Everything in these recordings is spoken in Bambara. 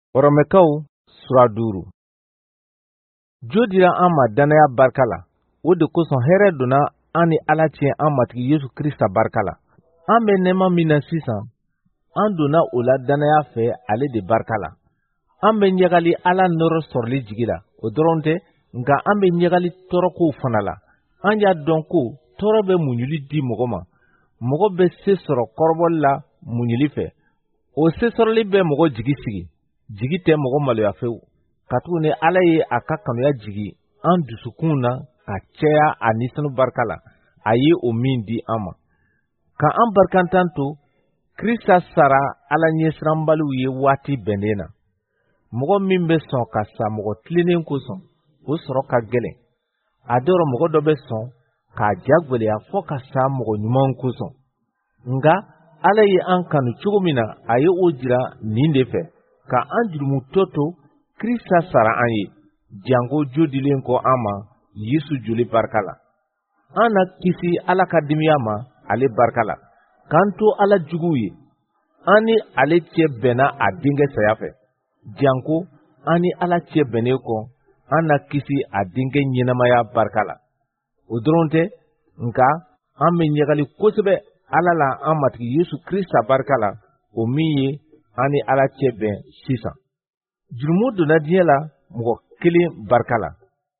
Oromekaw sura 5. Jo dira an ma danaya barka la. O de kosɔn hɛrɛ donna an ni Ala cɛ an matigi Yesu Krista barka la. An bɛ nɛɛma min na sisan, an donna o la danaya fɛ ale de barka la. An bɛ ɲagali Ala nɔrɔ sɔrɔli jigi la. O dɔrɔn tɛ, nka an bɛ ɲagali tɔɔrɔkow fana la. An y'a dɔn ko tɔɔrɔ bɛ muɲuli di mɔgɔ ma. Mɔgɔ bɛ se sɔrɔ kɔrɔbɔli la muɲuli fɛ. O se sɔrɔli bɛ mɔgɔ jigi sigi. Jigi tɛ mɔgɔ maloya fewu. Katuguni Ala ye a ka kanuya jigi an dusukun na ka caya a nisɔn barika la. A ye o min di an ma. Ka an barkantan to, Krista sara Ala ɲɛsiranbaliw ye waati bɛnnen na. Mɔgɔ min bɛ sɔn ka sa mɔgɔ tilennen kosɔn, o sɔrɔ ka gɛlɛn. A dɔrɔn mɔgɔ dɔ bɛ sɔn k'a jagwɛlɛya fɔ ka sa mɔgɔ ɲuman kosɔn. Nga Ala ye an kanu cogo min na, a ye o jira nin de fɛ. Ka an jurumutɔ to Krista sara an ye, jango jo dilen kɔ an ma Yesu joli barika la. An na kisi Ala ka dimiya ma ale barika la. K'an to Ala juguw ye, an ni ale cɛ bɛnna a denkɛ saya fɛ. Janko an ni Ala cɛ bɛnnen kɔ, an na kisi a denkɛ ɲɛnamaya barika la. O dɔrɔn tɛ, nka an bɛ ɲagali kosɛbɛ Ala la an matigi Yesu Krista barika la, o min ye an ni Ala cɛ bɛn sisan. Jurumu donna diɲɛ la mɔgɔ kelen barika la.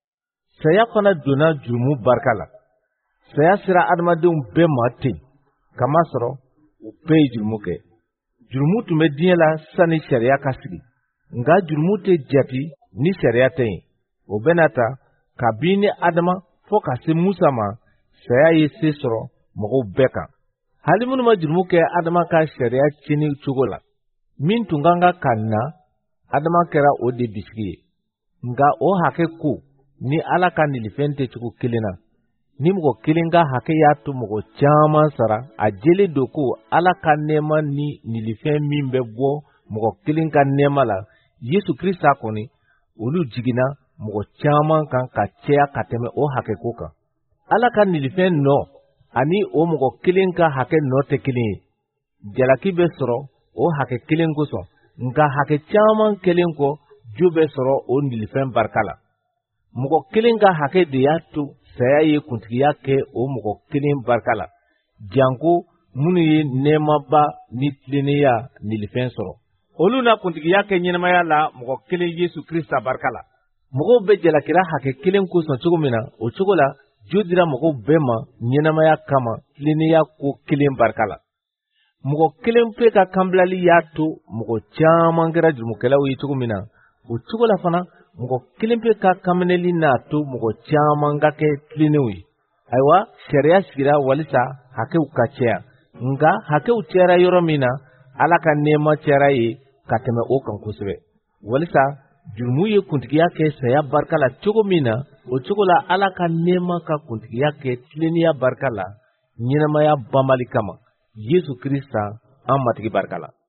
Saya fana donna jurumu barika la. Saya sera adamadenw bɛɛ ma ten, kamasɔrɔ u bɛɛ ye jurumu kɛ. Jurumu tun bɛ diɲɛ la sani sariya ka sigi. Nka jurumu tɛ jate ni sariya tɛ yen. O bɛna ta kabini Adama fɔ ka se Musa ma, saya ye se sɔrɔ mɔgɔw bɛɛ kan. Hali minnu ma jurumu kɛ Adama ka sariya tiɲɛni cogo la, min tun kan ka na, Adama kɛra o de bisigi ye. Nka o hakɛ ko ni Ala ka nilifɛn tɛ cogo kelen na. Ni mɔgɔ kelen ka hakɛ y'a to mɔgɔ caman sara, a jeli don ko Ala ka nɛɛma ni nilifɛn min bɛ bɔ mɔgɔ kelen ka nɛɛma la, Yesu Krista kɔni, olu jiginna mɔgɔ caman kan ka caya ka tɛmɛ o hakɛ ko kan. Ala ka nilifɛn nɔ ani o mɔgɔ kelen ka hakɛ nɔ tɛ kelen ye. Jalaki bɛ sɔrɔ o hakɛ kelen kosɔn, nka hakɛ caman kelen kɔ, jo bɛ sɔrɔ o nilifɛn barika la. Mɔgɔ kelen ka hakɛ de y'a to saya ye kuntigiya kɛ o mɔgɔ kelen barika la. Janko minnu ye nɛɛmaba ni tilennenya nilifɛn sɔrɔ, olu na kuntigiya kɛ ɲɛnamaya la mɔgɔ kelen Yesu Krista barika la. Mɔgɔw bɛ jalakira hakɛ kelen kosɔn cogo min na, o cogo la jo dira mɔgɔw bɛɛ ma ɲɛnamaya kama tilennenya ko kelen barika la. Mɔgɔ kelen pe ka kanbilali y'a to mɔgɔ caman kɛra jurumukɛlaw ye cogo min na, o cogo la fana mɔgɔ kelen pe ka kanminɛli n'a to mɔgɔ caman ka kɛ tilennenw ye. Ayiwa, sariya sigira walisa hakɛw ka caya. Nka hakɛw cayara yɔrɔ min na, Ala ka nɛɛma cayara ye ka tɛmɛ o kan kosɛbɛ. Walisa jurumu ye kuntigiya kɛ saya barika la cogo min na, o cogo la Ala ka nɛɛma ka kuntigiya kɛ tilennenya barika la, ɲɛnamaya banbali kama. Yesu Krista an matigi barika la.